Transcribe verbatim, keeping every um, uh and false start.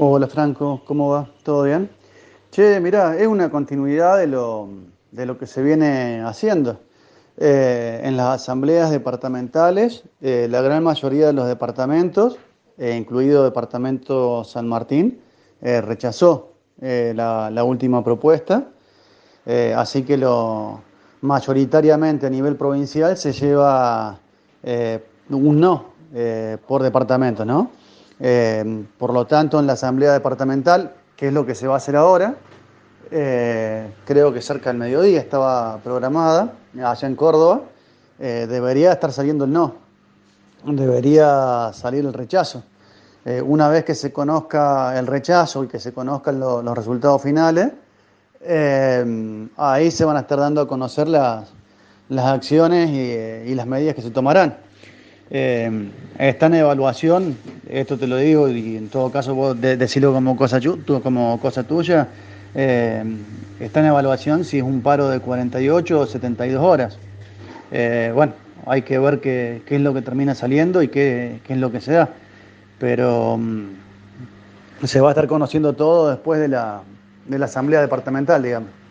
Hola Franco, ¿cómo va? ¿Todo bien? Che, mirá, es una continuidad de lo, de lo que se viene haciendo. Eh, en las asambleas departamentales, eh, la gran mayoría de los departamentos, eh, incluido Departamento San Martín, eh, rechazó eh, la, la última propuesta. Eh, así que lo mayoritariamente a nivel provincial se lleva eh, un no eh, por departamento, ¿no? Eh, por lo tanto, en la asamblea departamental, que es lo que se va a hacer ahora, eh, creo que cerca del mediodía estaba programada, allá en Córdoba, eh, debería estar saliendo el no, debería salir el rechazo. Eh, una vez que se conozca el rechazo y que se conozcan lo- los resultados finales, eh, ahí se van a estar dando a conocer las, las acciones y, y las medidas que se tomarán. Eh, está en evaluación, esto te lo digo y en todo caso vos de- decilo como cosa, chu- tú- como cosa tuya, eh, está en evaluación si es un paro de cuarenta y ocho o setenta y dos horas. Eh, bueno, hay que ver qué, qué es lo que termina saliendo y qué, qué es lo que se da, pero mm, se va a estar conociendo todo después de la, de la asamblea departamental, digamos.